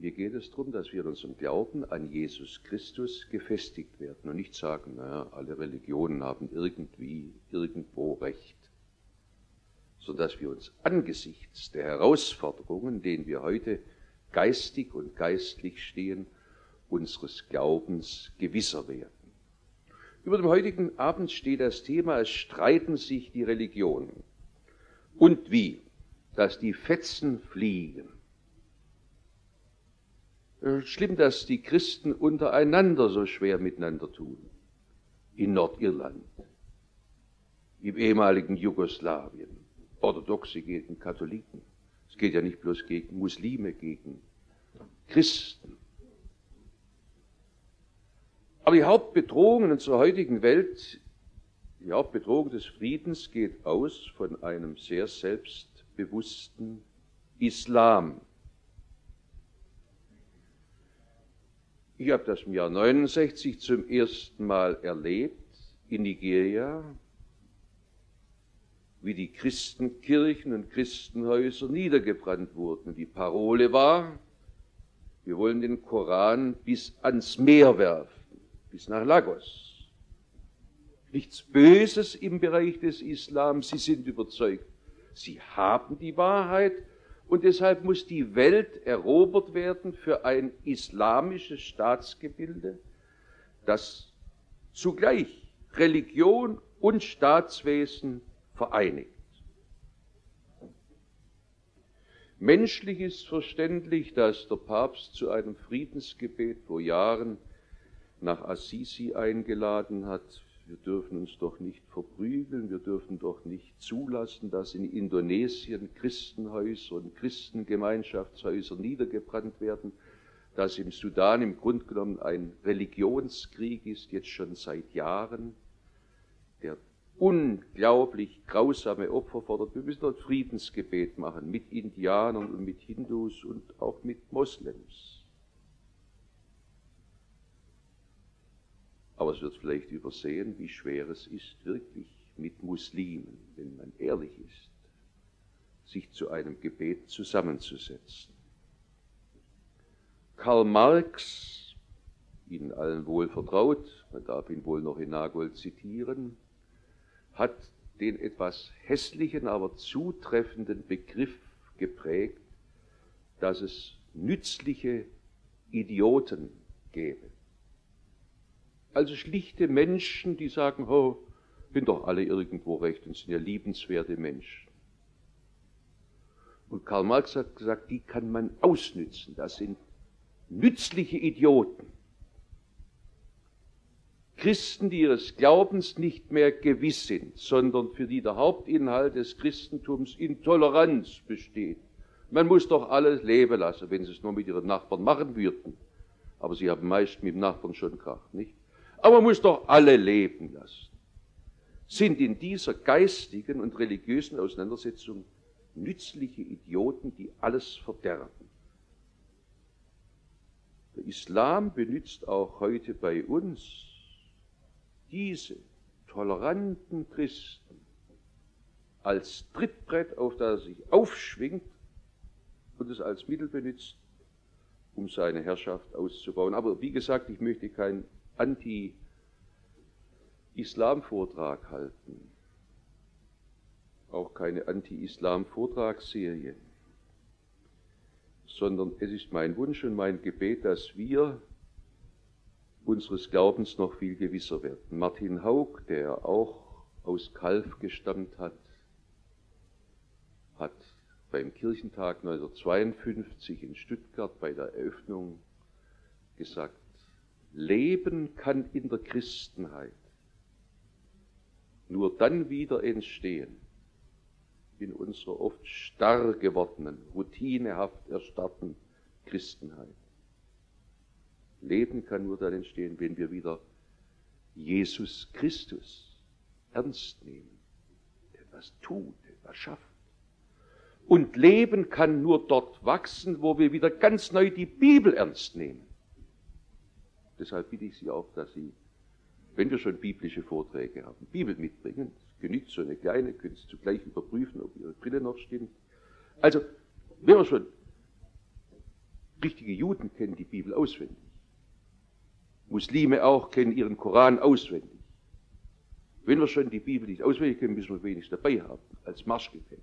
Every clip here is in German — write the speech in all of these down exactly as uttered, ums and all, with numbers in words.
Mir geht es darum, dass wir in unserem Glauben an Jesus Christus gefestigt werden und nicht sagen, naja, alle Religionen haben irgendwie, irgendwo Recht, sondern dass wir uns angesichts der Herausforderungen, denen wir heute geistig und geistlich stehen, unseres Glaubens gewisser werden. Über dem heutigen Abend steht das Thema, es streiten sich die Religionen. Und wie? Dass die Fetzen fliegen. Schlimm, dass die Christen untereinander so schwer miteinander tun. In Nordirland, im ehemaligen Jugoslawien, Orthodoxe gegen Katholiken. Es geht ja nicht bloß gegen Muslime, gegen Christen. Aber die Hauptbedrohung in unserer heutigen Welt, die Hauptbedrohung des Friedens geht aus von einem sehr selbstbewussten Islam. Ich habe das im Jahr neunundsechzig zum ersten Mal erlebt in Nigeria, wie die Christenkirchen und Christenhäuser niedergebrannt wurden. Die Parole war, wir wollen den Koran bis ans Meer werfen, bis nach Lagos. Nichts Böses im Bereich des Islam, sie sind überzeugt, sie haben die Wahrheit und deshalb muss die Welt erobert werden für ein islamisches Staatsgebilde, das zugleich Religion und Staatswesen vereinigt. Menschlich ist verständlich, dass der Papst zu einem Friedensgebet vor Jahren nach Assisi eingeladen hat. Wir dürfen uns doch nicht verprügeln, wir dürfen doch nicht zulassen, dass in Indonesien Christenhäuser und Christengemeinschaftshäuser niedergebrannt werden, dass im Sudan im Grunde genommen ein Religionskrieg ist, jetzt schon seit Jahren, der unglaublich grausame Opfer fordert. Wir müssen dort Friedensgebet machen mit Indianern und mit Hindus und auch mit Moslems. Aber es wird vielleicht übersehen, wie schwer es ist, wirklich mit Muslimen, wenn man ehrlich ist, sich zu einem Gebet zusammenzusetzen. Karl Marx, Ihnen allen wohl vertraut, man darf ihn wohl noch in Nagold zitieren, hat den etwas hässlichen, aber zutreffenden Begriff geprägt, dass es nützliche Idioten gäbe. Also schlichte Menschen, die sagen, oh, sind doch alle irgendwo recht und sind ja liebenswerte Menschen. Und Karl Marx hat gesagt, die kann man ausnützen, das sind nützliche Idioten. Christen, die ihres Glaubens nicht mehr gewiss sind, sondern für die der Hauptinhalt des Christentums in Toleranz besteht. Man muss doch alles leben lassen, wenn sie es nur mit ihren Nachbarn machen würden. Aber sie haben meist mit dem Nachbarn schon Krach, nicht? Aber man muss doch alle leben lassen. Sind in dieser geistigen und religiösen Auseinandersetzung nützliche Idioten, die alles verderben. Der Islam benutzt auch heute bei uns diese toleranten Christen als Trittbrett, auf das er sich aufschwingt und es als Mittel benutzt, um seine Herrschaft auszubauen. Aber wie gesagt, ich möchte kein Anti-Islam-Vortrag halten, auch keine Anti-Islam-Vortragsserie, sondern es ist mein Wunsch und mein Gebet, dass wir unseres Glaubens noch viel gewisser werden. Martin Haug, der auch aus Calw gestammt hat, hat beim Kirchentag neunzehnhundertzweiundfünfzig in Stuttgart bei der Eröffnung gesagt, Leben kann in der Christenheit nur dann wieder entstehen, in unserer oft starr gewordenen, routinehaft erstarrten Christenheit. Leben kann nur dann entstehen, wenn wir wieder Jesus Christus ernst nehmen, der etwas tut, etwas schafft. Und Leben kann nur dort wachsen, wo wir wieder ganz neu die Bibel ernst nehmen. Deshalb bitte ich Sie auch, dass Sie, wenn wir schon biblische Vorträge haben, Bibel mitbringen. Es genügt so eine kleine, können Sie zugleich überprüfen, ob Ihre Brille noch stimmt. Also, wenn wir schon Richtige Juden kennen die Bibel auswendig. Muslime auch kennen ihren Koran auswendig. Wenn wir schon die Bibel nicht auswendig kennen, müssen wir wenigstens dabei haben, als Marschgepäck.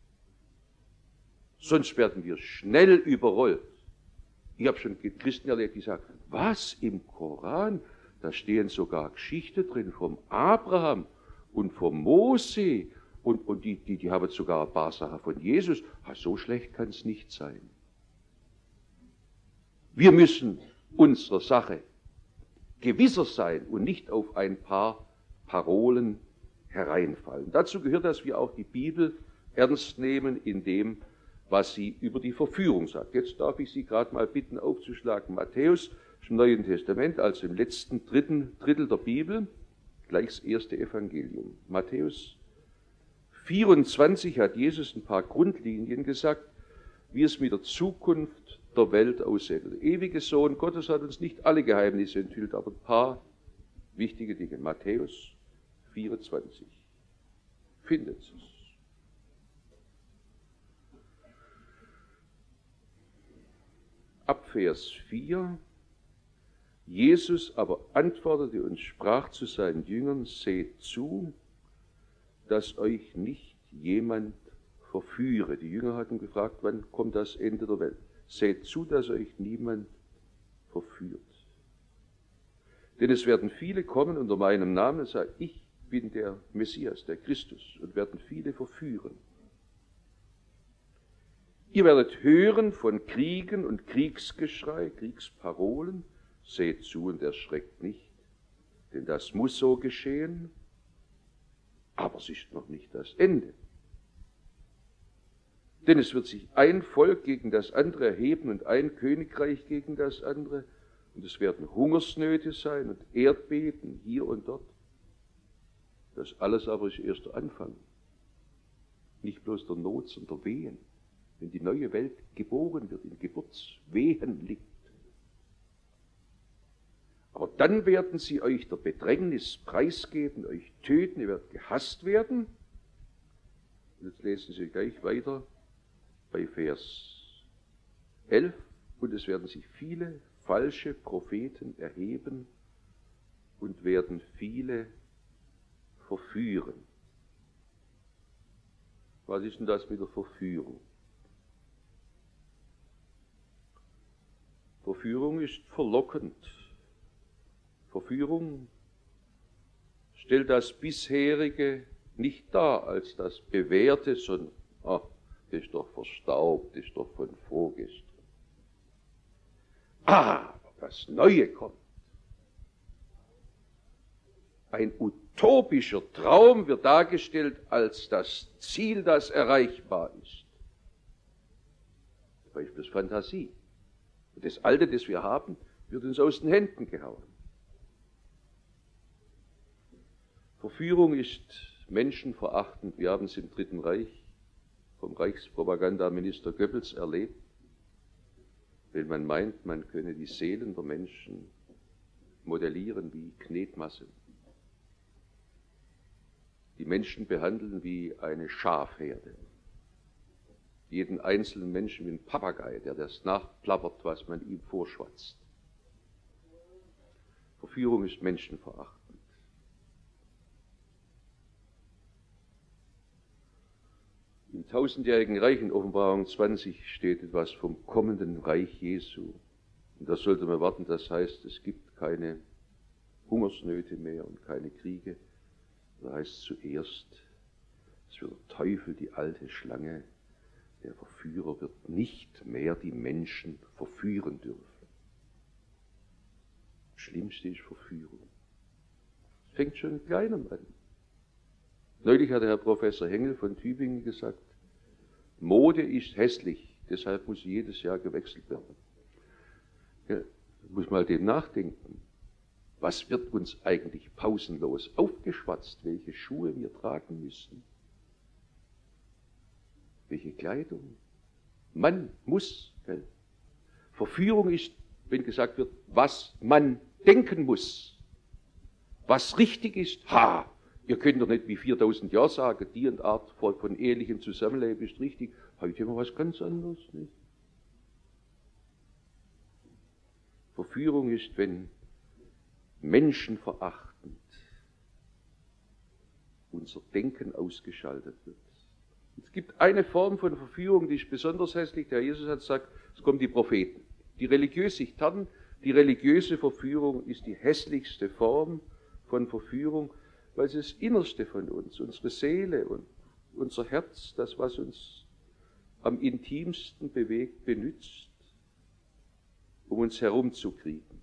Sonst werden wir schnell überrollt. Ich habe schon Christen erlebt, die sagen, was, im Koran? Da stehen sogar Geschichten drin vom Abraham und vom Mose und, und die, die, die haben sogar ein paar Sachen von Jesus. Ha, so schlecht kann es nicht sein. Wir müssen unserer Sache gewisser sein und nicht auf ein paar Parolen hereinfallen. Dazu gehört, dass wir auch die Bibel ernst nehmen in dem, was sie über die Verführung sagt. Jetzt darf ich Sie gerade mal bitten, aufzuschlagen. Matthäus im Neuen Testament, also im letzten dritten Drittel der Bibel, gleich das erste Evangelium. Matthäus vierundzwanzig hat Jesus ein paar Grundlinien gesagt, wie es mit der Zukunft der Welt aussieht. Der ewige Sohn Gottes hat uns nicht alle Geheimnisse enthüllt, aber ein paar wichtige Dinge. Matthäus vierundzwanzig. Findet es. Ab Vers vier. Jesus aber antwortete und sprach zu seinen Jüngern, seht zu, dass euch nicht jemand verführe. Die Jünger hatten gefragt, wann kommt das Ende der Welt? Seht zu, dass euch niemand verführt. Denn es werden viele kommen unter meinem Namen und sagen, ich bin der Messias, der Christus, und werden viele verführen. Ihr werdet hören von Kriegen und Kriegsgeschrei, Kriegsparolen. Seht zu und erschreckt nicht, denn das muss so geschehen, aber es ist noch nicht das Ende. Denn es wird sich ein Volk gegen das andere erheben und ein Königreich gegen das andere, und es werden Hungersnöte sein und Erdbeben hier und dort. Das alles aber ist erst der Anfang. Nicht bloß der Not, sondern der Wehen. Wenn die neue Welt geboren wird, in Geburtswehen liegt. Aber dann werden sie euch der Bedrängnis preisgeben, euch töten, ihr werdet gehasst werden. Und jetzt lesen Sie gleich weiter bei Vers elf. Und es werden sich viele falsche Propheten erheben und werden viele verführen. Was ist denn das mit der Verführung? Verführung ist verlockend. Verführung stellt das bisherige nicht dar als das Bewährte, sondern, ah, das ist doch verstaubt, das ist doch von vorgestern. Ah, das Neue kommt. Ein utopischer Traum wird dargestellt als das Ziel, das erreichbar ist. Zum Beispiel das Fantasie. Und das Alte, das wir haben, wird uns aus den Händen gehauen. Verführung ist menschenverachtend. Wir haben es im Dritten Reich vom Reichspropagandaminister Goebbels erlebt, wenn man meint, man könne die Seelen der Menschen modellieren wie Knetmasse. Die Menschen behandeln wie eine Schafherde. Jeden einzelnen Menschen wie ein Papagei, der das nachplappert, was man ihm vorschwatzt. Verführung ist menschenverachtend. Im tausendjährigen Reich in Offenbarung zwanzig steht etwas vom kommenden Reich Jesu. Und da sollte man warten, das heißt, es gibt keine Hungersnöte mehr und keine Kriege. Da heißt zuerst, es wird der Teufel, die alte Schlange, der Verführer, wird nicht mehr die Menschen verführen dürfen. Das Schlimmste ist Verführung. Es fängt schon in Kleinem an. Neulich hat der Herr Professor Hengel von Tübingen gesagt, Mode ist hässlich, deshalb muss jedes Jahr gewechselt werden. Ja, muss mal dem nachdenken. Was wird uns eigentlich pausenlos aufgeschwatzt, welche Schuhe wir tragen müssen? Welche Kleidung? Man muss. Gell? Verführung ist, wenn gesagt wird, was man denken muss. Was richtig ist, ha! Ihr könnt doch nicht wie viertausend Jahre sagen, die und Art von ehelichem Zusammenleben ist richtig. Heute haben wir was ganz anderes. Nicht? Verführung ist, wenn menschenverachtend unser Denken ausgeschaltet wird. Es gibt eine Form von Verführung, die ist besonders hässlich. Der Jesus hat gesagt, es kommen die Propheten. Die religiös sich tarnen, die religiöse Verführung ist die hässlichste Form von Verführung, weil sie das Innerste von uns, unsere Seele und unser Herz, das, was uns am intimsten bewegt, benützt, um uns herumzukriegen.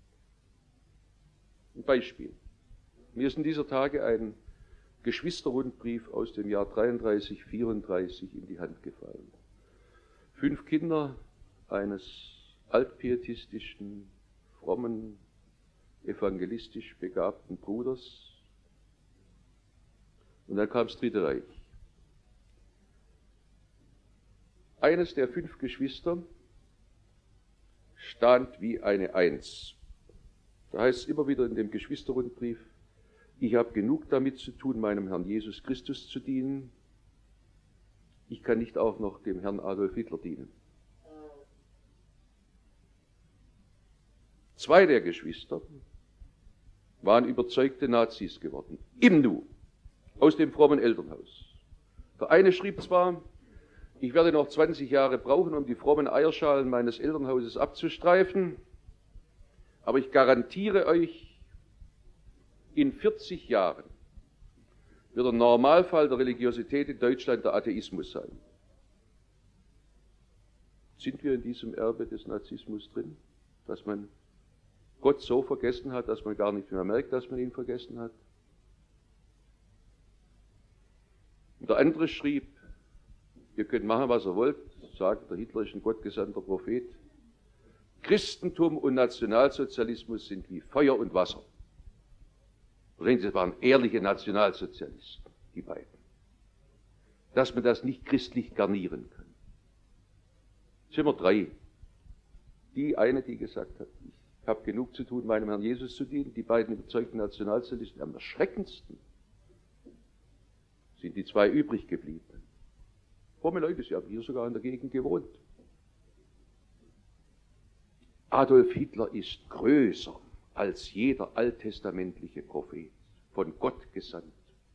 Ein Beispiel. Mir ist in dieser Tage ein Geschwisterrundbrief aus dem Jahr dreiunddreißig, vierunddreißig in die Hand gefallen. Fünf Kinder eines altpietistischen, frommen, evangelistisch begabten Bruders. Und dann kam das Dritte Reich. Eines der fünf Geschwister stand wie eine Eins. Da heißt es immer wieder in dem Geschwisterrundbrief, ich habe genug damit zu tun, meinem Herrn Jesus Christus zu dienen. Ich kann nicht auch noch dem Herrn Adolf Hitler dienen. Zwei der Geschwister waren überzeugte Nazis geworden. Im Nu. Aus dem frommen Elternhaus. Der eine schrieb zwar, ich werde noch zwanzig Jahre brauchen, um die frommen Eierschalen meines Elternhauses abzustreifen, aber ich garantiere euch, in vierzig Jahren wird der Normalfall der Religiosität in Deutschland der Atheismus sein. Sind wir in diesem Erbe des Narzissmus drin, dass man Gott so vergessen hat, dass man gar nicht mehr merkt, dass man ihn vergessen hat? Und der andere schrieb, ihr könnt machen, was ihr wollt, sagt, der Hitler ist ein gottgesandter Prophet. Christentum und Nationalsozialismus sind wie Feuer und Wasser. Verstehen Sie, das waren ehrliche Nationalsozialisten, die beiden. Dass man das nicht christlich garnieren kann. Es sind immer drei. Die eine, die gesagt hat, ich habe genug zu tun, meinem Herrn Jesus zu dienen. Die beiden überzeugten Nationalsozialisten, am erschreckendsten sind die zwei übrig geblieben. Fromme Leute, sie haben hier sogar in der Gegend gewohnt. Adolf Hitler ist größer als jeder alttestamentliche Prophet, von Gott gesandt.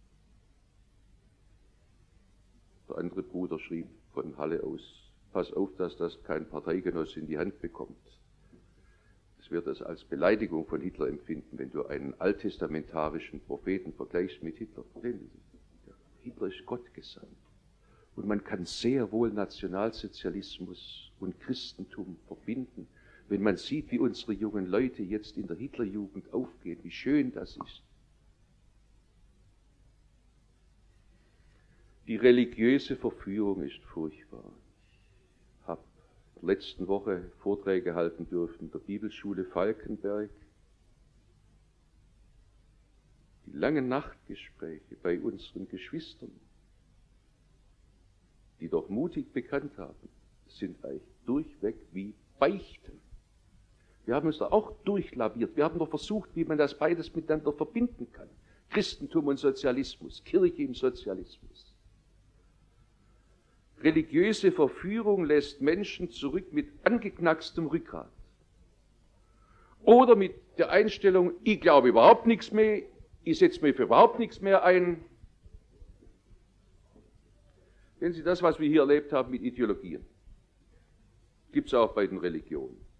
Der andere Bruder schrieb von Halle aus, pass auf, dass das kein Parteigenosse in die Hand bekommt. Es wird das als Beleidigung von Hitler empfinden, wenn du einen alttestamentarischen Propheten vergleichst mit Hitler. Hitler ist Gott gesandt. Und man kann sehr wohl Nationalsozialismus und Christentum verbinden, wenn man sieht, wie unsere jungen Leute jetzt in der Hitlerjugend aufgehen, wie schön das ist. Die religiöse Verführung ist furchtbar. Ich habe in der letzten Woche Vorträge halten dürfen in der Bibelschule Falkenberg. Die langen Nachtgespräche bei unseren Geschwistern, die doch mutig bekannt haben, sind eigentlich durchweg wie Beichten. Wir haben uns da auch durchlaviert. Wir haben doch versucht, wie man das beides miteinander verbinden kann. Christentum und Sozialismus, Kirche im Sozialismus. Religiöse Verführung lässt Menschen zurück mit angeknackstem Rückgrat. Oder mit der Einstellung, ich glaube überhaupt nichts mehr, ich setze mir für überhaupt nichts mehr ein. Wenn Sie das, was wir hier erlebt haben mit Ideologien, gibt es auch bei den Religionen.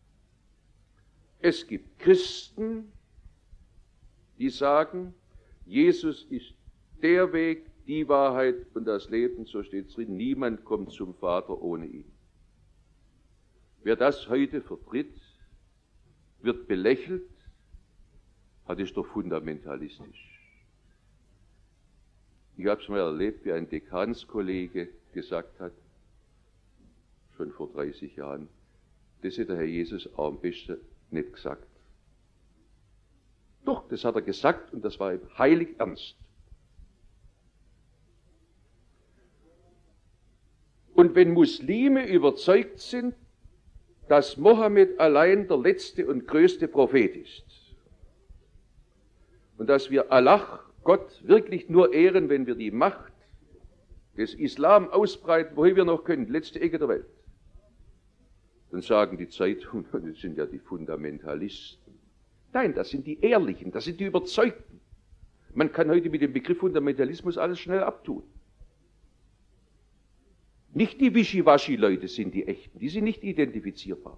Es gibt Christen, die sagen, Jesus ist der Weg, die Wahrheit und das Leben, so steht es drin, niemand kommt zum Vater ohne ihn. Wer das heute vertritt, wird belächelt, das ist doch fundamentalistisch. Ich habe es mal erlebt, wie ein Dekanskollege gesagt hat, schon vor dreißig Jahren, das hätte der Herr Jesus auch am besten nicht gesagt. Doch, das hat er gesagt und das war ihm heilig ernst. Und wenn Muslime überzeugt sind, dass Mohammed allein der letzte und größte Prophet ist und dass wir Allah, Gott, wirklich nur ehren, wenn wir die Macht des Islam ausbreiten, wohin wir noch können, letzte Ecke der Welt, Dann sagen die Zeitungen, das sind ja die Fundamentalisten. Nein, das sind die Ehrlichen, das sind die Überzeugten. Man kann heute mit dem Begriff Fundamentalismus alles schnell abtun. Nicht die Wischiwaschi-Leute sind die Echten, die sind nicht identifizierbar.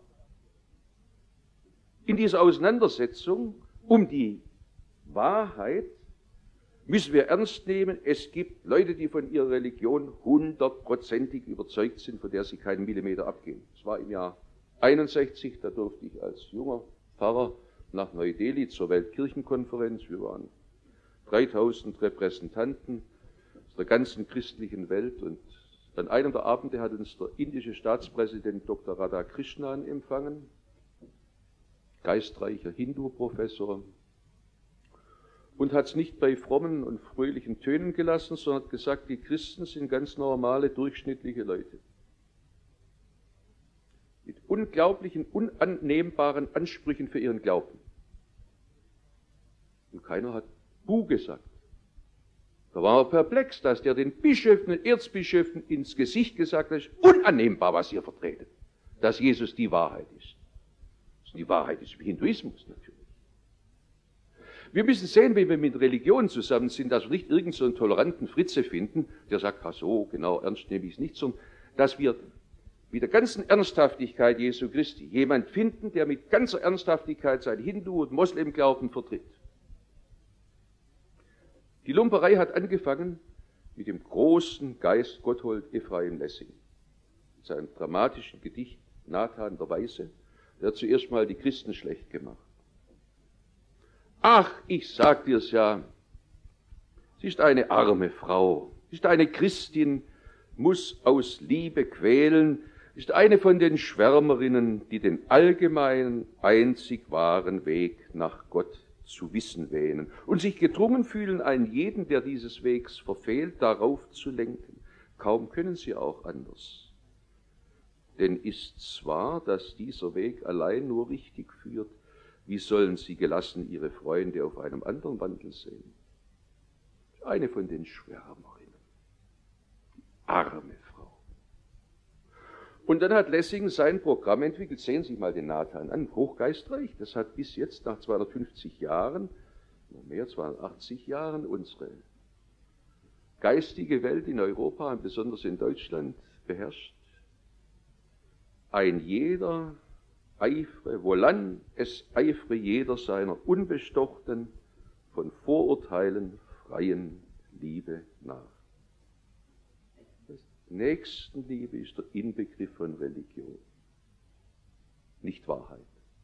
In dieser Auseinandersetzung um die Wahrheit müssen wir ernst nehmen, es gibt Leute, die von ihrer Religion hundertprozentig überzeugt sind, von der sie keinen Millimeter abgehen. Das war im Jahr einundsechzig, da durfte ich als junger Pfarrer nach Neu-Delhi zur Weltkirchenkonferenz. Wir waren dreitausend Repräsentanten aus der ganzen christlichen Welt und an einem der Abende hat uns der indische Staatspräsident Doktor Radhakrishnan empfangen, geistreicher Hindu-Professor, und hat es nicht bei frommen und fröhlichen Tönen gelassen, sondern hat gesagt, die Christen sind ganz normale, durchschnittliche Leute. Mit unglaublichen, unannehmbaren Ansprüchen für ihren Glauben. Und keiner hat Buh gesagt. Da war er perplex, dass der den Bischöfen und Erzbischöfen ins Gesicht gesagt hat, es ist unannehmbar, was ihr vertretet, dass Jesus die Wahrheit ist. Die Wahrheit ist im Hinduismus natürlich. Wir müssen sehen, wenn wir mit Religion zusammen sind, dass wir nicht irgend so einen toleranten Fritze finden, der sagt, ach so, genau, ernst nehme ich es nicht, sondern dass wir mit der ganzen Ernsthaftigkeit Jesu Christi jemand finden, der mit ganzer Ernsthaftigkeit sein Hindu- und Moslemglauben vertritt. Die Lumperei hat angefangen mit dem großen Geist Gotthold Ephraim Lessing. In seinem dramatischen Gedicht Nathan der Weise, der hat zuerst mal die Christen schlecht gemacht. Ach, ich sag dir's ja, sie ist eine arme Frau, sie ist eine Christin, muss aus Liebe quälen, ist eine von den Schwärmerinnen, die den allgemeinen, einzig wahren Weg nach Gott zu wissen wähnen und sich gedrungen fühlen, einen jeden, der dieses Wegs verfehlt, darauf zu lenken. Kaum können sie auch anders. Denn ist's wahr, dass dieser Weg allein nur richtig führt, wie sollen sie gelassen ihre Freunde auf einem anderen Wandel sehen? Eine von den Schwärmerinnen, die arme Frau. Und dann hat Lessing sein Programm entwickelt. Sehen Sie sich mal den Nathan an, hochgeistreich. Das hat bis jetzt nach zweihundertfünfzig Jahren, noch mehr, zweihundertachtzig Jahren, unsere geistige Welt in Europa und besonders in Deutschland beherrscht. Ein jeder eifre, wohlan es eifre jeder seiner unbestochten, von Vorurteilen freien Liebe nach. Nächstenliebe ist der Inbegriff von Religion, nicht Wahrheit.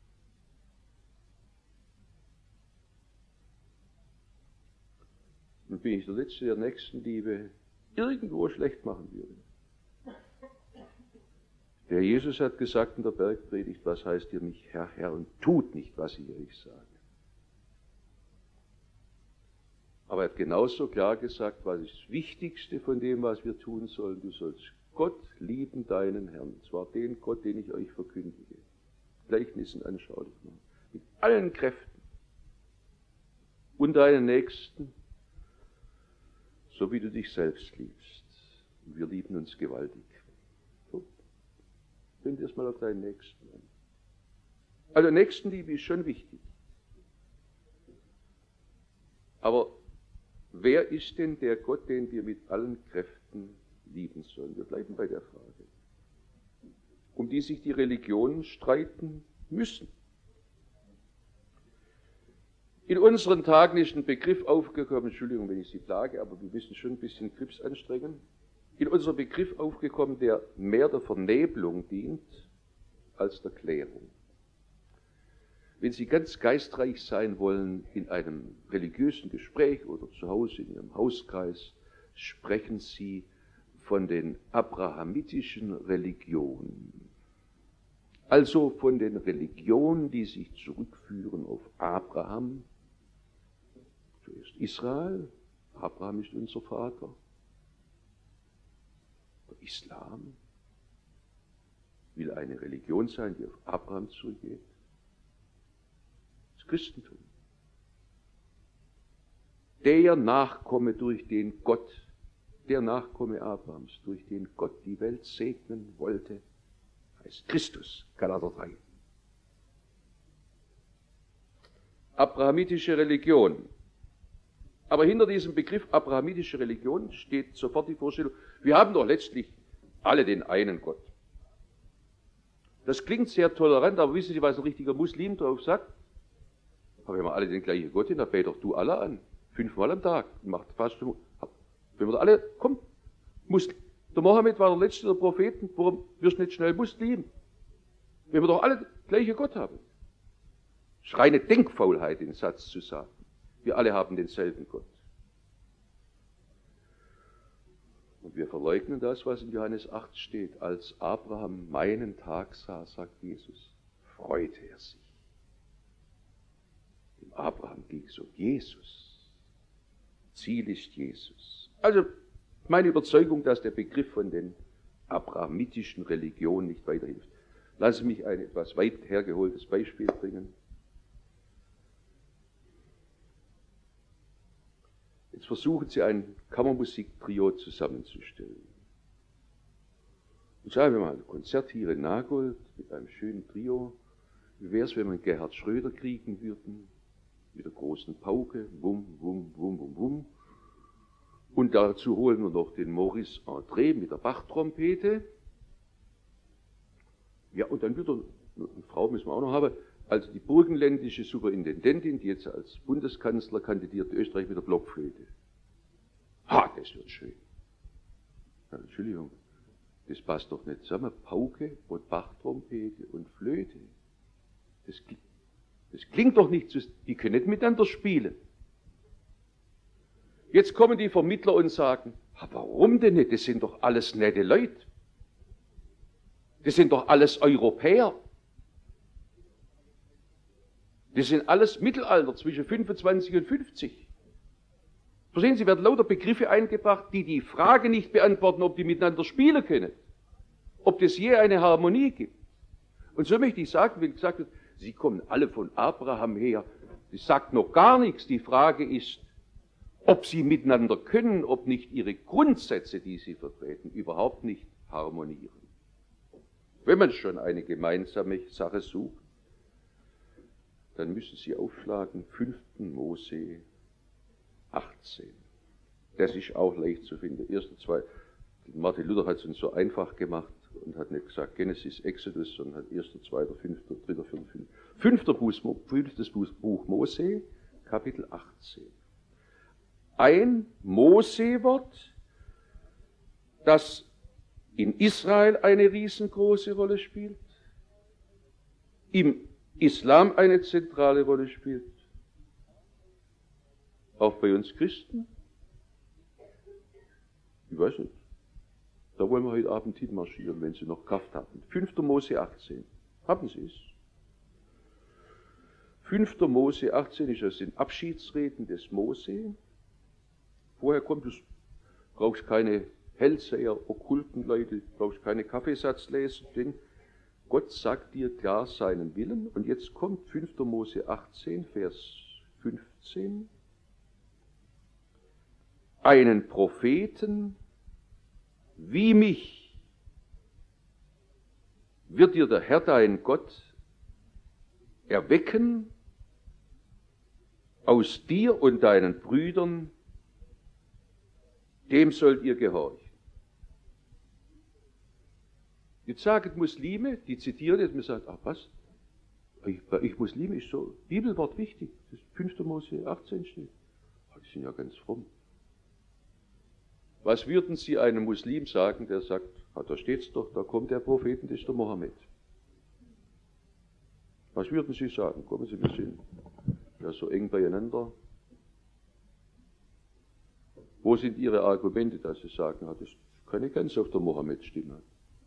Und bin ich der Letzte, der Nächstenliebe irgendwo schlecht machen würde. Der Jesus hat gesagt in der Bergpredigt, was heißt ihr nicht Herr, Herr, und tut nicht, was ich euch sage. Aber er hat genauso klar gesagt, was ist das Wichtigste von dem, was wir tun sollen. Du sollst Gott lieben, deinen Herrn, und zwar den Gott, den ich euch verkündige. Gleichnissen anschaulich machen. Mit allen Kräften. Und deinen Nächsten, so wie du dich selbst liebst. Und wir lieben uns gewaltig. Wende es mal auf deinen Nächsten an. Also Nächstenliebe ist schon wichtig. Aber wer ist denn der Gott, den wir mit allen Kräften lieben sollen? Wir bleiben bei der Frage, um die sich die Religionen streiten müssen. In unseren Tagen ist ein Begriff aufgekommen, Entschuldigung, wenn ich Sie plage, aber wir müssen schon ein bisschen Grips anstrengen. In unserem Begriff aufgekommen, der mehr der Vernebelung dient als der Klärung. Wenn Sie ganz geistreich sein wollen in einem religiösen Gespräch oder zu Hause in Ihrem Hauskreis, sprechen Sie von den abrahamitischen Religionen. Also von den Religionen, die sich zurückführen auf Abraham. Zuerst Israel, Abraham ist unser Vater. Der Islam will eine Religion sein, die auf Abraham zurückgeht. Das Christentum. Der Nachkomme, durch den Gott, der Nachkomme Abrahams, durch den Gott die Welt segnen wollte, heißt Christus, Galater drei. Abrahamitische Religion. Aber hinter diesem Begriff abrahamitische Religion steht sofort die Vorstellung, wir haben doch letztlich alle den einen Gott. Das klingt sehr tolerant, aber wissen Sie, was ein richtiger Muslim drauf sagt? Aber wir haben alle den gleichen Gott, den bete doch du alle an. Fünfmal am Tag. Macht fast, wenn wir da alle, komm, Muslim. Der Mohammed war der letzte der Propheten, warum wirst du nicht schnell Muslim? Wenn wir doch alle den gleichen Gott haben. Es ist reine Denkfaulheit, den Satz zu sagen. Wir alle haben denselben Gott. Und wir verleugnen das, was in Johannes acht steht. Als Abraham meinen Tag sah, sagt Jesus, freute er sich. Dem Abraham ging es um Jesus. Ziel ist Jesus. Also meine Überzeugung, dass der Begriff von den abrahamitischen Religionen nicht weiterhilft. Lassen Sie mich ein etwas weit hergeholtes Beispiel bringen. Jetzt versuchen Sie ein Kammermusiktrio zusammenzustellen. Und sagen wir mal, ein Konzert hier in Nagold mit einem schönen Trio. Wie wäre es, wenn wir Gerhard Schröder kriegen würden? Mit der großen Pauke, wum, wum, wum, wum, wum. Und dazu holen wir noch den Maurice André mit der Bachtrompete. Ja, und dann wieder, eine Frau müssen wir auch noch haben, also die burgenländische Superintendentin, die jetzt als Bundeskanzler kandidiert, Österreich mit der Blockflöte. Ha, das wird schön. Ja, Entschuldigung, das passt doch nicht zusammen. Pauke und Bachtrompete und Flöte. Das, das klingt doch nicht, die können nicht miteinander spielen. Jetzt kommen die Vermittler und sagen, warum denn nicht? Das sind doch alles nette Leute. Das sind doch alles Europäer. Das sind alles Mittelalter zwischen fünfundzwanzig und fünfzig. Verstehen Sie, werden lauter Begriffe eingebracht, die die Frage nicht beantworten, ob die miteinander spielen können. Ob es je eine Harmonie gibt. Und so möchte ich sagen, wenn gesagt wird, sie kommen alle von Abraham her. Das sagt noch gar nichts. Die Frage ist, ob sie miteinander können, ob nicht ihre Grundsätze, die sie vertreten, überhaupt nicht harmonieren. Wenn man schon eine gemeinsame Sache sucht, dann müssen Sie aufschlagen, fünften Mose achtzehn. Das ist auch leicht zu finden. Erste zwei, Martin Luther hat es uns so einfach gemacht und hat nicht gesagt Genesis, Exodus, sondern hat erster, zweiter, fünfter, dritter, vierter, fünfter. Fünfter Buch, fünftes Buch Mose, Kapitel achtzehn. Ein Mose-Wort, das in Israel eine riesengroße Rolle spielt, im Islam eine zentrale Rolle spielt, auch bei uns Christen. Ich weiß nicht. Da wollen wir heute Abend hinmarschieren, wenn Sie noch Kraft haben. fünfter Mose achtzehn. Haben Sie es? fünfter Mose achtzehn ist das sind Abschiedsreden des Mose. Vorher kommt es, brauchst keine Hellseher, okkulten Leute, brauchst keine Kaffeesatz lesen, denn Gott sagt dir klar seinen Willen. Und jetzt kommt fünfter Mose achtzehn, Vers fünfzehn. Einen Propheten wie mich wird dir der Herr dein Gott erwecken aus dir und deinen Brüdern, dem sollt ihr gehorchen. Jetzt sagen Muslime, die zitieren jetzt, man sagt, ach was, ich, ich Muslime ist so, Bibelwort wichtig, das fünfter Mose achtzehn steht. Ach, die sind ja ganz fromm. Was würden Sie einem Muslim sagen, der sagt, ah, da steht's doch, da kommt der Prophet, das ist der Mohammed. Was würden Sie sagen? Kommen Sie, wir sind ja so eng beieinander. Wo sind Ihre Argumente, dass Sie sagen, ah, das kann nicht ganz auf der Mohammed-Stimme.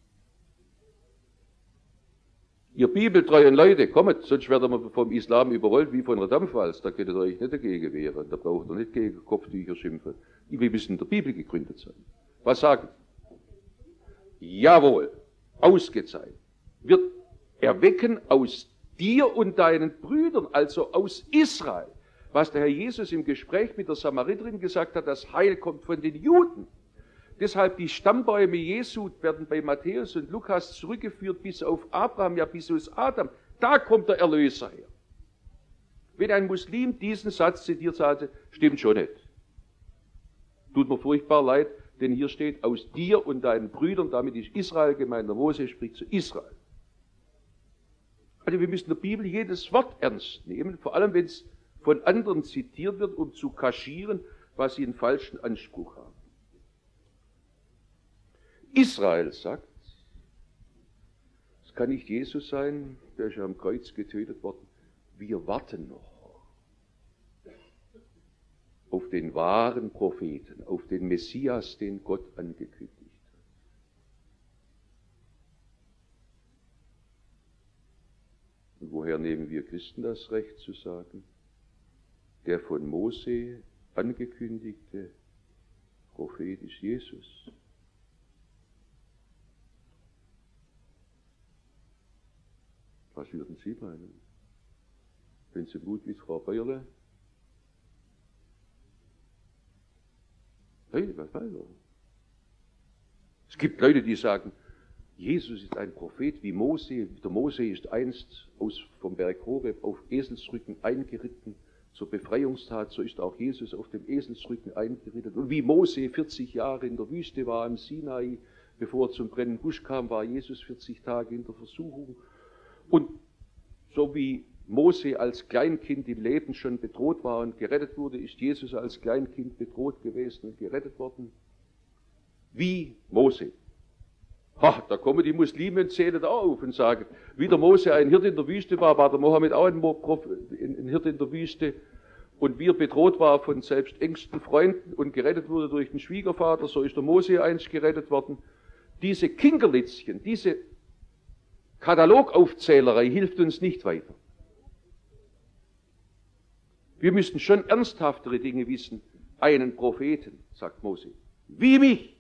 Ihr bibeltreuen Leute, kommt, sonst werdet ihr vom Islam überrollt wie von einer Dampfwalze. Da könnt ihr euch nicht dagegen wehren. Da braucht ihr nicht gegen Kopftücher schimpfen. Wir müssen in der Bibel gegründet sein. Was sagen? Jawohl, ausgezeichnet. Wird erwecken aus dir und deinen Brüdern, also aus Israel. Was der Herr Jesus im Gespräch mit der Samariterin gesagt hat, das Heil kommt von den Juden. Deshalb die Stammbäume Jesu werden bei Matthäus und Lukas zurückgeführt bis auf Abraham, ja bis auf Adam. Da kommt der Erlöser her. Wenn ein Muslim diesen Satz zitiert, sagte, stimmt schon nicht. Tut mir furchtbar leid, denn hier steht, aus dir und deinen Brüdern, damit ist Israel gemeint, der Mose spricht zu Israel. Also wir müssen in der Bibel jedes Wort ernst nehmen, vor allem wenn es von anderen zitiert wird, um zu kaschieren, was sie einen falschen Anspruch haben. Israel sagt, es kann nicht Jesus sein, der ist ja am Kreuz getötet worden. Wir warten noch auf den wahren Propheten, auf den Messias, den Gott angekündigt hat. Und woher nehmen wir Christen das Recht zu sagen? Der von Mose angekündigte Prophet ist Jesus. Was würden Sie meinen, wenn Sie gut wie Frau Bayerle? Hey, was weiß ich? Es gibt Leute, die sagen, Jesus ist ein Prophet wie Mose. Der Mose ist einst aus, vom Berg Horeb auf Eselsrücken eingeritten zur Befreiungstat. So ist auch Jesus auf dem Eselsrücken eingeritten. Und wie Mose vierzig Jahre in der Wüste war, im Sinai, bevor er zum brennenden Busch kam, war Jesus vierzig Tage in der Versuchung. Und so wie Mose als Kleinkind im Leben schon bedroht war und gerettet wurde, ist Jesus als Kleinkind bedroht gewesen und gerettet worden. Wie Mose. Ha, da kommen die Muslime und zählen auf und sagen, wie der Mose ein Hirte in der Wüste war, war der Mohammed auch ein, ein Hirte in der Wüste. Und wie er bedroht war von selbst engsten Freunden und gerettet wurde durch den Schwiegervater, so ist der Mose einst gerettet worden. Diese Kinkerlitzchen, diese Katalogaufzählerei hilft uns nicht weiter. Wir müssen schon ernsthaftere Dinge wissen. Einen Propheten, sagt Mose, wie mich.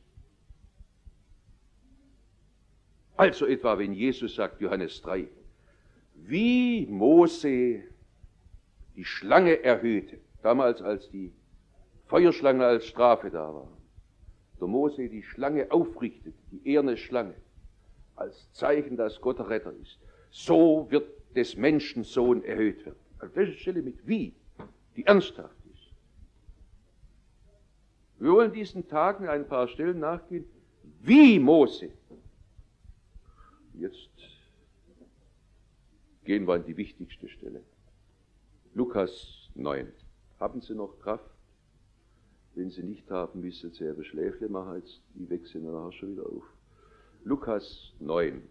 Also etwa, wenn Jesus sagt, Johannes drei, wie Mose die Schlange erhöhte, damals als die Feuerschlange als Strafe da war, der Mose die Schlange aufrichtet, die eherne Schlange, als Zeichen, dass Gott der Retter ist. So wird des Menschen Sohn erhöht werden. An welcher Stelle mit wie, die ernsthaft ist. Wir wollen diesen Tagen ein paar Stellen nachgehen, wie Mose. Jetzt gehen wir an die wichtigste Stelle. Lukas neun. Haben Sie noch Kraft? Wenn Sie nicht haben, müssen Sie Ihre Schläfle machen, jetzt die wechseln nachher schon wieder auf. Lukas neun.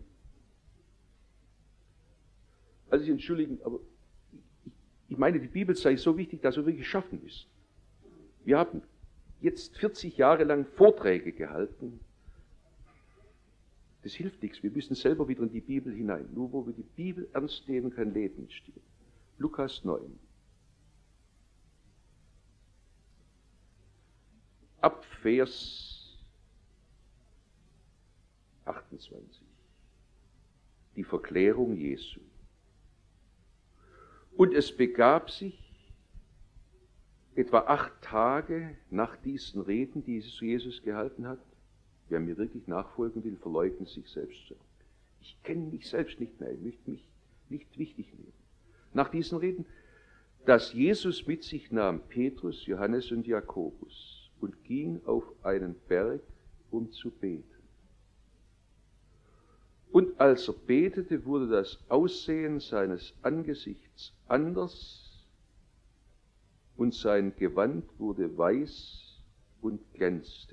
Also ich entschuldigen, aber ich meine, die Bibel sei so wichtig, dass wir wirklich schaffen müssen. Wir haben jetzt vierzig Jahre lang Vorträge gehalten. Das hilft nichts, wir müssen selber wieder in die Bibel hinein. Nur wo wir die Bibel ernst nehmen, kann Leben entstehen. Lukas neun. Ab Vers achtundzwanzig. Die Verklärung Jesu. Und es begab sich etwa acht Tage nach diesen Reden, die Jesus gehalten hat. Wer mir wirklich nachfolgen will, verleugnet sich selbst zurück. Ich kenne mich selbst nicht mehr, ich möchte mich nicht wichtig nehmen. Nach diesen Reden, dass Jesus mit sich nahm Petrus, Johannes und Jakobus und ging auf einen Berg, um zu beten. Und als er betete, wurde das Aussehen seines Angesichts anders und sein Gewand wurde weiß und glänzte.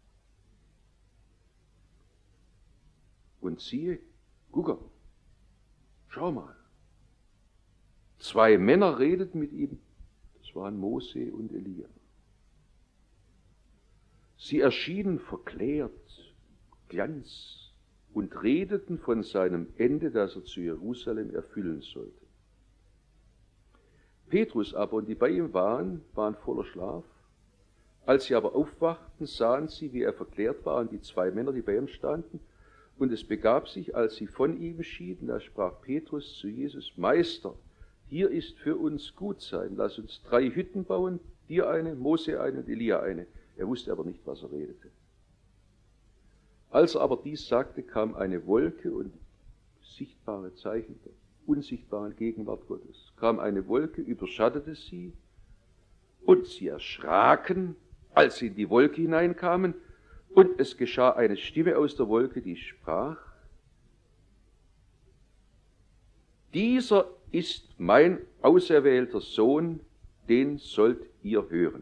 Und siehe, guck, schau mal, zwei Männer redeten mit ihm, das waren Mose und Elia. Sie erschienen verklärt, Glanz, und redeten von seinem Ende, das er zu Jerusalem erfüllen sollte. Petrus aber und die bei ihm waren, waren voller Schlaf. Als sie aber aufwachten, sahen sie, wie er verklärt war, und die zwei Männer, die bei ihm standen. Und es begab sich, als sie von ihm schieden, da sprach Petrus zu Jesus, Meister, hier ist für uns gut sein, lass uns drei Hütten bauen, dir eine, Mose eine und Elia eine. Er wusste aber nicht, was er redete. Als er aber dies sagte, kam eine Wolke und sichtbare Zeichen der unsichtbaren Gegenwart Gottes. Kam eine Wolke, überschattete sie und sie erschraken, als sie in die Wolke hineinkamen, und es geschah eine Stimme aus der Wolke, die sprach: Dieser ist mein auserwählter Sohn, den sollt ihr hören.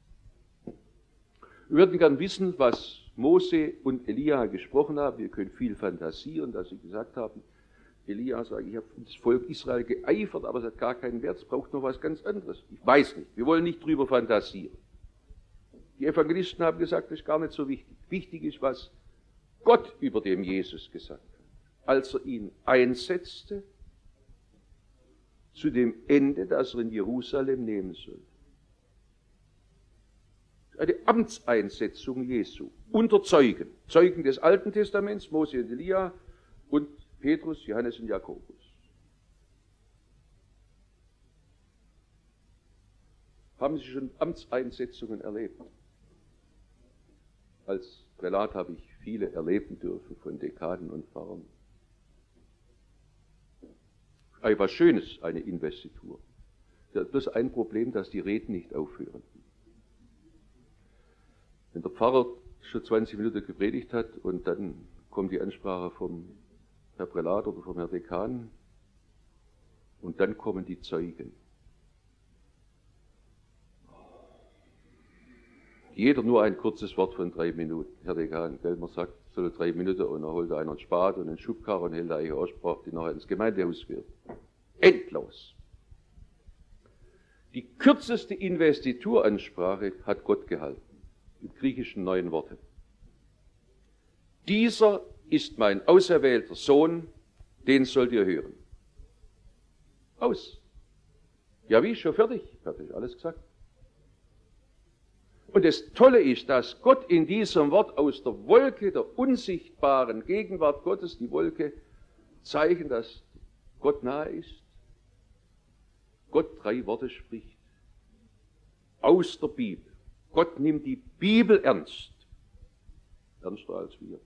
Wir würden gern wissen, was Mose und Elia gesprochen haben. Wir können viel fantasieren, dass sie gesagt haben, Elia sagt, ich habe für das Volk Israel geeifert, aber es hat gar keinen Wert, es braucht noch was ganz anderes. Ich weiß nicht, wir wollen nicht drüber fantasieren. Die Evangelisten haben gesagt, das ist gar nicht so wichtig. Wichtig ist, was Gott über dem Jesus gesagt hat, als er ihn einsetzte zu dem Ende, das er in Jerusalem nehmen sollte. Eine Amtseinsetzung Jesu unter Zeugen, Zeugen des Alten Testaments, Mose und Elia und Petrus, Johannes und Jakobus. Haben Sie schon Amtseinsetzungen erlebt? Als Prälat habe ich viele erleben dürfen von Dekanen und Pfarrern. Etwas Schönes, eine Investitur. Das ist bloß ein Problem, dass die Reden nicht aufhören. Wenn der Pfarrer schon zwanzig Minuten gepredigt hat und dann kommt die Ansprache vom Herr Prälat oder vom Herrn Dekan und dann kommen die Zeugen. Jeder nur ein kurzes Wort von drei Minuten. Herr Dekan, gell, man sagt, so drei Minuten und dann holt einer einen Spat und einen Schubkarren und hält eine Aussprache, die nachher ins Gemeindehaus wird. Endlos. Die kürzeste Investituransprache hat Gott gehalten. Im griechischen neun Worte. Dieser ist mein auserwählter Sohn, den sollt ihr hören. Aus. Ja wie, schon fertig? Fertig, alles gesagt. Und das Tolle ist, dass Gott in diesem Wort aus der Wolke der unsichtbaren Gegenwart Gottes, die Wolke, zeichnet, dass Gott nahe ist. Gott drei Worte spricht. Aus der Bibel. Gott nimmt die Bibel ernst. Ernster als wir.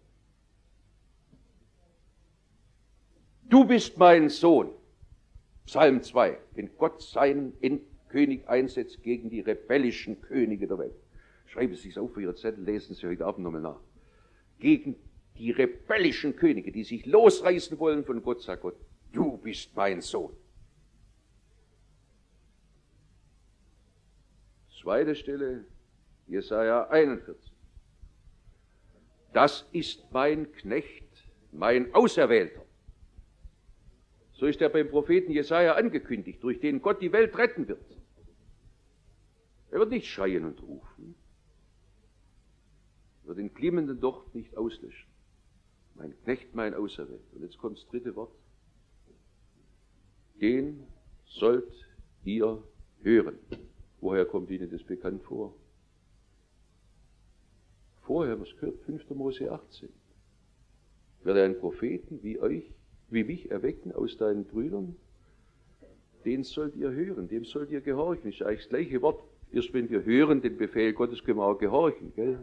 Du bist mein Sohn. Psalm zwei. Wenn Gott seinen König einsetzt gegen die rebellischen Könige der Welt. Schreiben Sie es auf für Ihre Zettel, lesen Sie heute Abend nochmal nach. Gegen die rebellischen Könige, die sich losreißen wollen von Gott, sagt Gott, du bist mein Sohn. Zweite Stelle, Jesaja einundvierzig. Das ist mein Knecht, mein Auserwählter. So ist er beim Propheten Jesaja angekündigt, durch den Gott die Welt retten wird. Er wird nicht schreien und rufen. Er wird den glimmenden Docht nicht auslöschen. Mein Knecht, mein Auserwählter. Und jetzt kommt das dritte Wort. Den sollt ihr hören. Woher kommt Ihnen das bekannt vor? Vorher haben wir es gehört, fünfter Mose achtzehn. Werde einen Propheten wie euch, wie mich erwecken aus deinen Brüdern, den sollt ihr hören, dem sollt ihr gehorchen. Das ist eigentlich das gleiche Wort. Erst wenn wir hören den Befehl Gottes, können wir auch gehorchen. Gell?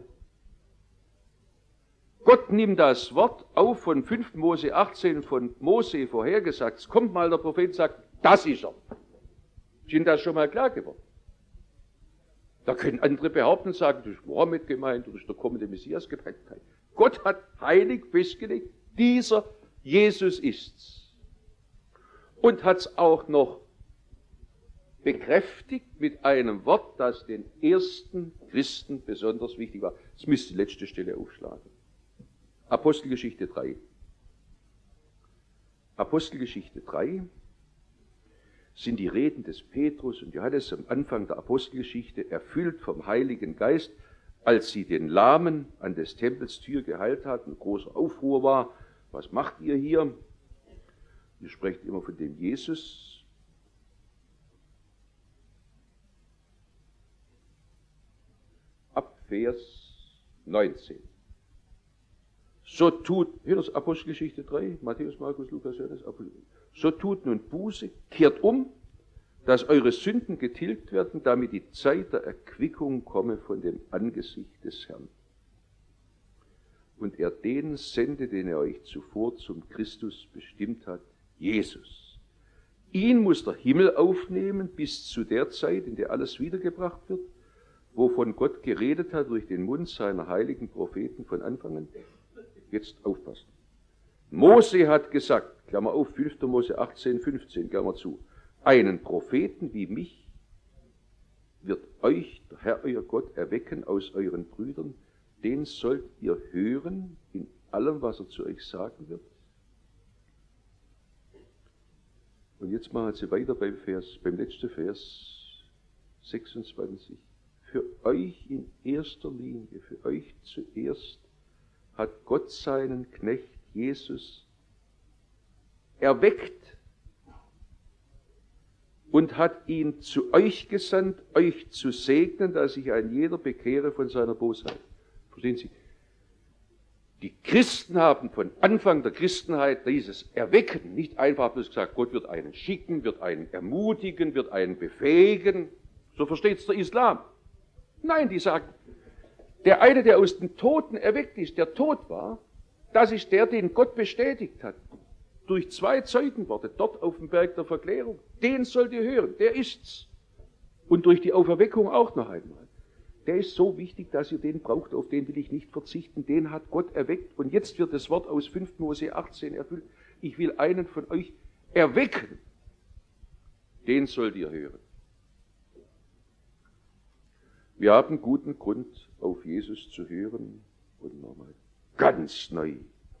Gott nimmt das Wort auf von fünfter Mose achtzehn, von Mose vorhergesagt. Es kommt mal der Prophet und sagt, das ist er. Ist Ihnen das schon mal klar geworden? Da können andere behaupten und sagen, das ist Mohammed gemeint, das ist der kommende Messias gemeint. Gott hat heilig festgelegt, dieser Jesus ist's. Und hat es auch noch bekräftigt mit einem Wort, das den ersten Christen besonders wichtig war. Das müsst ihr die letzte Stelle aufschlagen. Apostelgeschichte drei. Apostelgeschichte drei sind die Reden des Petrus und Johannes am Anfang der Apostelgeschichte, erfüllt vom Heiligen Geist, als sie den Lahmen an des Tempels Tür geheilt hatten, großer Aufruhr war. Was macht ihr hier? Ihr sprecht immer von dem Jesus. Ab Vers neunzehn. So tut, hier ist Apostelgeschichte drei, Matthäus, Markus, Lukas, Johannes, so tut nun Buße, kehrt um, dass eure Sünden getilgt werden, damit die Zeit der Erquickung komme von dem Angesicht des Herrn. und er den sende, den er euch zuvor zum Christus bestimmt hat, Jesus. Ihn muss der Himmel aufnehmen bis zu der Zeit, in der alles wiedergebracht wird, wovon Gott geredet hat durch den Mund seiner heiligen Propheten von Anfang an. Jetzt aufpassen. Mose hat gesagt, Klammer auf, fünfter Mose achtzehn, fünfzehn, Klammer zu, einen Propheten wie mich wird euch der Herr, euer Gott, erwecken aus euren Brüdern, den sollt ihr hören in allem, was er zu euch sagen wird. Und jetzt machen Sie weiter beim Vers, beim letzten Vers sechsundzwanzig. Für euch in erster Linie, für euch zuerst hat Gott seinen Knecht Jesus erweckt und hat ihn zu euch gesandt, euch zu segnen, dass sich ein jeder bekehre von seiner Bosheit. Verstehen Sie? Die Christen haben von Anfang der Christenheit dieses Erwecken nicht einfach bloß gesagt, Gott wird einen schicken, wird einen ermutigen, wird einen befähigen. So versteht es der Islam. Nein, die sagen, der eine, der aus den Toten erweckt ist, der tot war, das ist der, den Gott bestätigt hat. Durch zwei Zeugenworte, dort auf dem Berg der Verklärung. Den sollt ihr hören, der ist's. Und durch die Auferweckung auch noch einmal. Der ist so wichtig, dass ihr den braucht, auf den will ich nicht verzichten. Den hat Gott erweckt. Und jetzt wird das Wort aus fünfter Mose achtzehn erfüllt. Ich will einen von euch erwecken. Den sollt ihr hören. Wir haben guten Grund, auf Jesus zu hören und nochmal ganz neu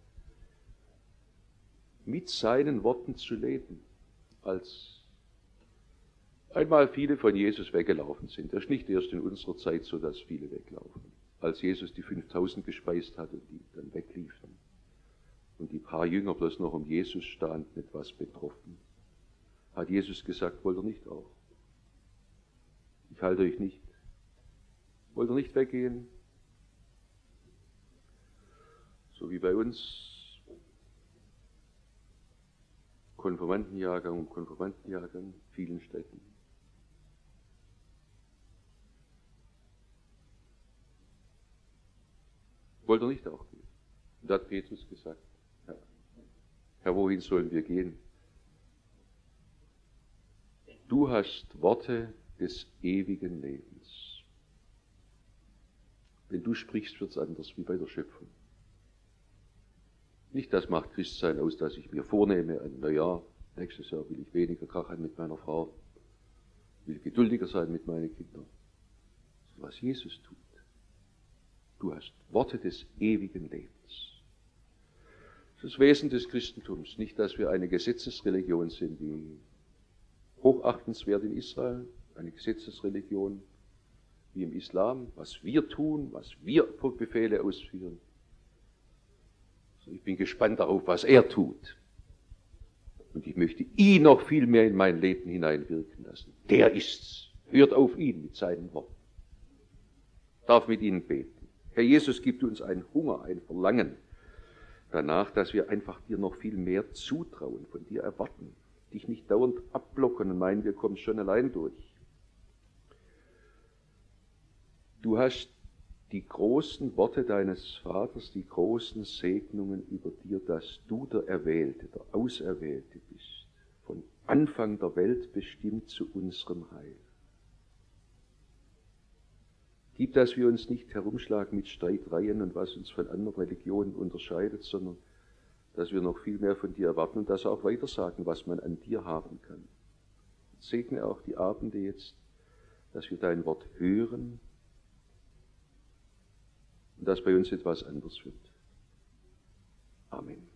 mit seinen Worten zu leben, als einmal viele von Jesus weggelaufen sind. Das ist nicht erst in unserer Zeit so, dass viele weglaufen. Als Jesus die fünftausend gespeist hat und die dann wegliefen und die paar Jünger bloß noch um Jesus standen, etwas betroffen, hat Jesus gesagt, wollt ihr nicht auch? Ich halte euch nicht. Wollt ihr nicht weggehen? So wie bei uns Konfirmandenjahrgang und Konfirmandenjahrgang in vielen Städten. Wollt ihr nicht auch gehen? Und da hat Petrus gesagt, Herr, Herr, wohin sollen wir gehen? Du hast Worte des ewigen Lebens. Wenn du sprichst, wird es anders wie bei der Schöpfung. Nicht das macht Christsein aus, dass ich mir vornehme, ein Neujahr, nächstes Jahr will ich weniger Krach haben mit meiner Frau, will geduldiger sein mit meinen Kindern. Das ist, was Jesus tut. Du hast Worte des ewigen Lebens. Das ist das Wesen des Christentums. Nicht, dass wir eine Gesetzesreligion sind, die hochachtenswert in Israel, eine Gesetzesreligion wie im Islam, was wir tun, was wir Befehle ausführen. Ich bin gespannt darauf, was er tut. Und ich möchte ihn noch viel mehr in mein Leben hineinwirken lassen. Der ist's. Hört auf ihn mit seinen Worten. Ich darf mit Ihnen beten. Herr Jesus, gib uns einen Hunger, ein Verlangen danach, dass wir einfach dir noch viel mehr zutrauen, von dir erwarten, dich nicht dauernd abblocken und meinen, wir kommen schon allein durch. Du hast die großen Worte deines Vaters, die großen Segnungen über dir, dass du der Erwählte, der Auserwählte bist, von Anfang der Welt bestimmt zu unserem Heil. Gib, dass wir uns nicht herumschlagen mit Streitereien und was uns von anderen Religionen unterscheidet, sondern dass wir noch viel mehr von dir erwarten und das auch weitersagen, was man an dir haben kann. Segne auch die Abende jetzt, dass wir dein Wort hören, und dass bei uns etwas anders wird. Amen.